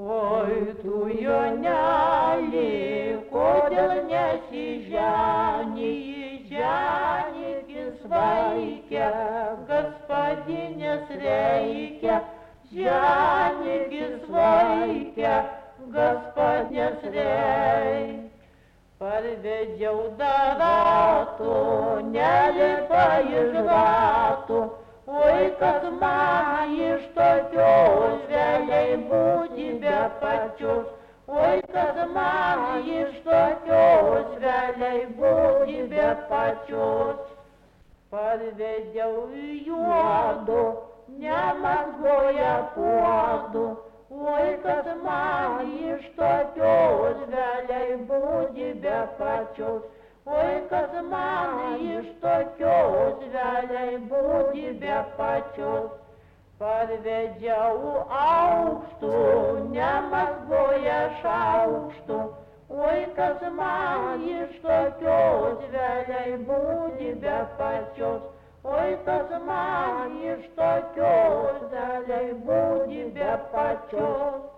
Oi, tu Joneli, kodėl nesiženi, ženykis vaikė, gaspadinės reikia, ženykis vaikė, gaspadinės reikia. Parvedžiau daratų, nelipa iš ratų, oi, kad man iš tokios vėliai būti be pačios, oi, kad man iš tokios vėliai būti be pačios. Parvedžiau juodu, nemazgoja puodu, oi, kad man iš tokios vėliai būti be pačios, oi, kad man iš tokios vėliai būti be pačios. Parvedžiau aukštų, nemazgoja šaukštų, oi, kad man iš tokios vėliai būti be pačios, oi, kad man iš tokios vėliai būti be pačios.